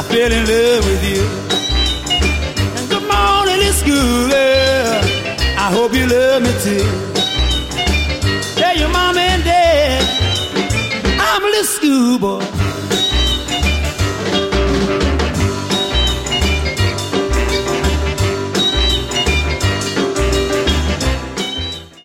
fell in love with you. And good morning, little school girl, I hope you love me too. Tell your mom and dad I'm a little schoolboy